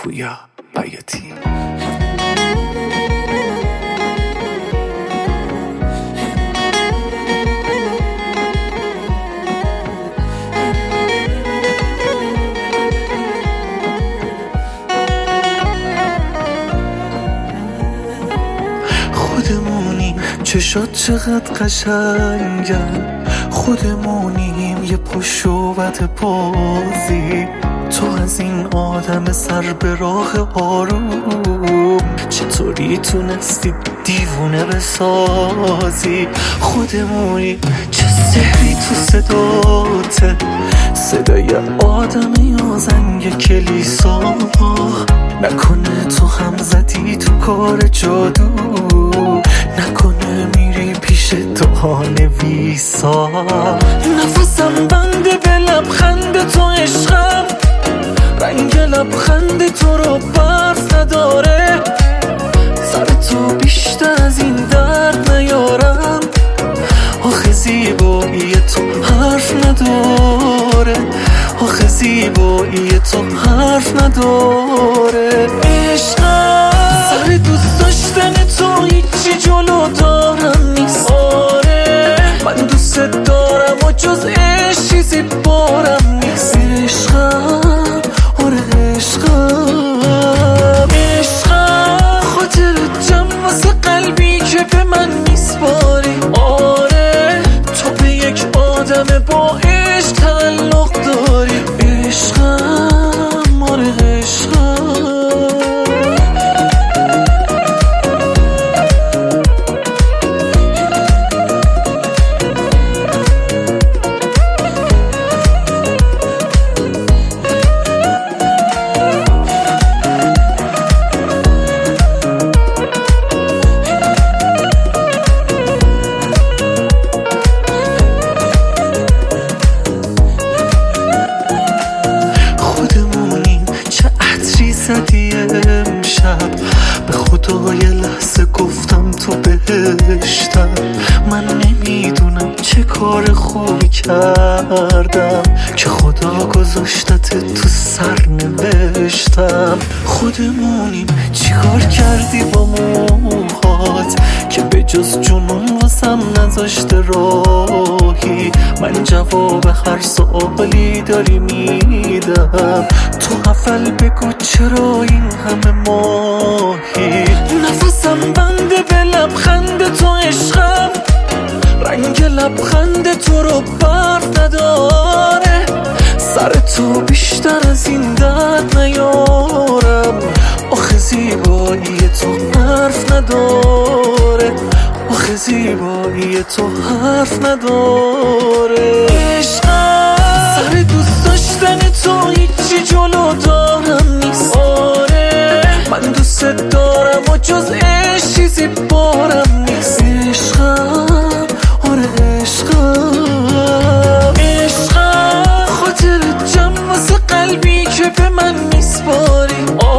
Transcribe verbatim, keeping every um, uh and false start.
پویا بیاتی. خودمونیم چشات چقدر قشنگن، خودمونیم یه پشت و بد بازی. تو از این آدم سر به راه آروم چطوری تونستی دیوونه بسازی؟ خودمونی چه سحری تو صداته، صدای آدم یا زنگ کلیسا. نکنه تو هم زدی تو کار جادو، نکنه میری پیش دعانویسا. نفسم بنده به لبخند تو عشقم، رنگ لبخند تو رو برف نداره. سر تو بیشتر از این درد نیارم، آخه زیبایی تو حرف نداره، آخه زیبایی تو حرف نداره. عشقم سر دوست داشتن تو هیچی جلو دارم نیست. آره من دوست دارم و جز عشق چیزی بارم نیست. عشقم آره عشقم، عشقم خاطر جمع واسه قلبی که به من میسپاری. آره تو به یک آدم با عشق تعلق داری. عشقم آره عشقم. زدی امشب به خدا یه لحظه گفتم تو بهشتم. من نمیدونم چه کار خوبی کردم که خدا گذاشتت تو سر نوشتم. خودمونیم چیکار کردی با موهات که به جز جنون واسم نذاشته راهی؟ من جواب هر سوالی داری میدم، تو حفل بگو چرا این همه ماهی؟ نفسم بنده به لبخند تو عشقم، رنگ لبخند تو رو برف نداره. سر تو بیشتر از این درد نیارم، آخه زیبایی تو حرف نداره، آخه زیبایی تو حرف نداره. عشقم سر دوست داشتن تو هیچی جلو دارم نیست. آره من دوست دارم و جز عشق چیزی بارم نیست. عشقم آره عشقم، عشقم خاطر جمع واسه قلبی که به من میسپاری.